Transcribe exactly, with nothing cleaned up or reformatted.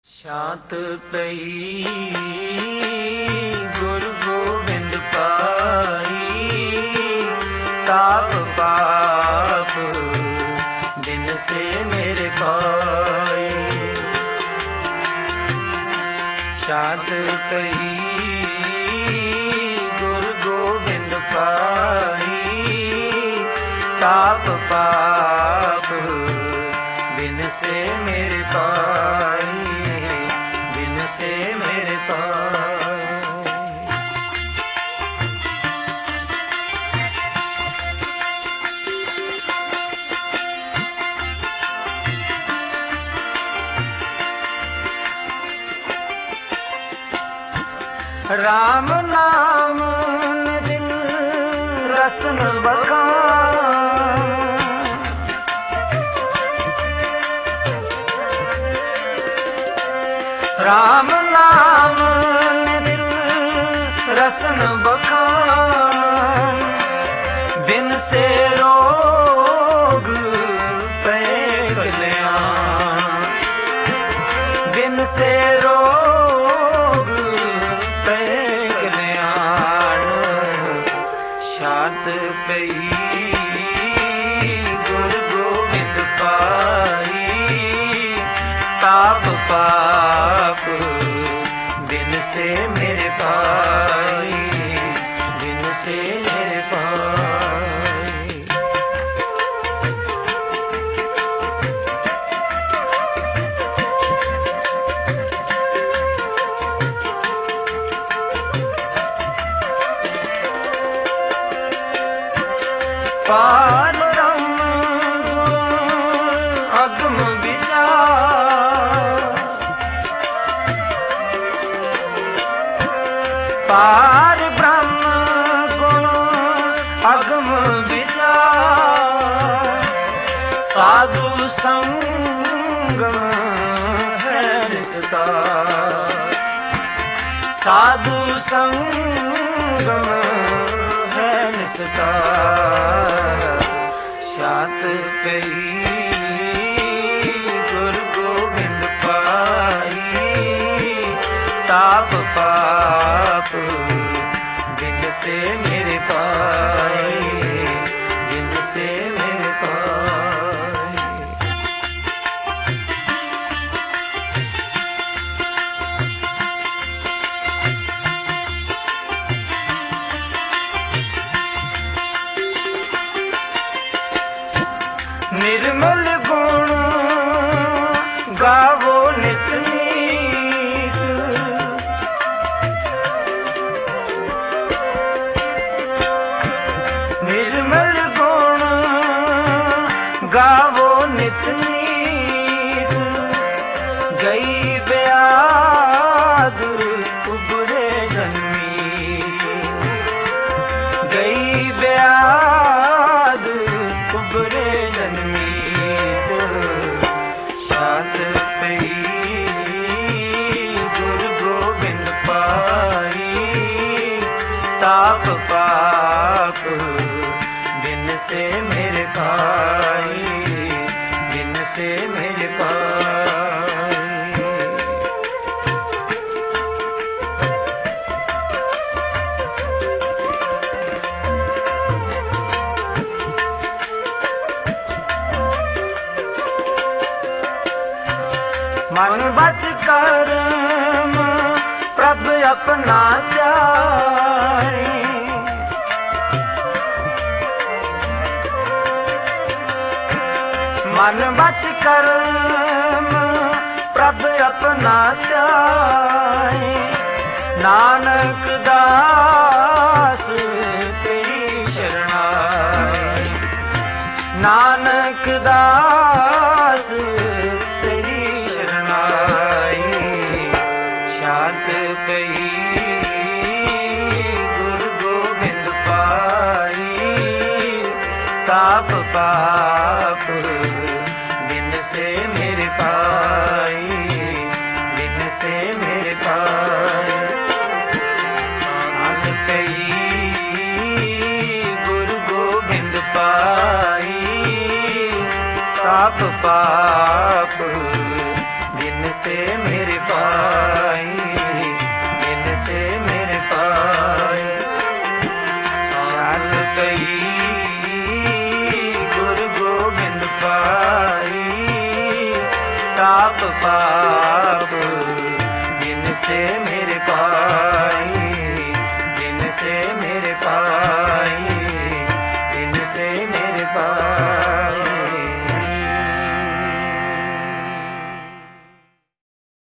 ਸ਼ਾਂਤ ਪਈ ਗੁਰੂ ਗੋਬਿੰਦ ਪਾਈ, ਤਾਪ ਪਾਪ ਦਿਨ ਸੇ ਮੇਰੇ ਪਾਈ। ਸ਼ਾਂਤ ਪਈ ਗੁਰੂ ਗੋਬਿੰਦ ਪਾਈ, ਤਾਪ ਪਾਪ बिन से मेरे पाई, बिन से मेरे पाई। राम नाम ने दिल रसन बखान, राम नाम ने दिल रसन बखान, बिन से रोग पे कल्याण, बिन से रोग पे कल्याण। शांत पई गुरु गोबिंद पाई, ताप पाप दिन से मेरे पाई, दिन से मेरे पाई। पार ब्रह्म अगम विचार, पार ब्रह्म गुण अगम विचार, साधु संगम है निस्तार, साधु संगम है निस्तार। शांत पई गुरु गोबिंद पाई, ताप पाप दिन से मेरे पाई, दिन से मेरे पाई। निर्मल गुण गावो नित नीत, निर्मल गुण गावो नित नीत, गई ब्याद उबरे जन्मी, गई ब्याद उबरे जन्मी। शांत पई गुरु गोबिंद पाई, ताप पाप दिन से मेरे पाई, दिन से मेरे पाई। मन बच कर्म प्रभ अपना ध्याए, मन बच कर्म प्रभ अपना ध्याए। नानक दास तेरी शरणाई, नानक दास तेरी शरणाई। शांत पई गुरु गोबिंद पाई, ताप पाप दिन से मेरे पाई, दिन से मेरे पाई। शांत पई गुरु गोबिंद पाई, ताप पाप दिन से मेरे पाई, बिन से मेरे पाई। साल कई गुरु गोबिंद पाई, ताप पाप बिन से मेरे पाई।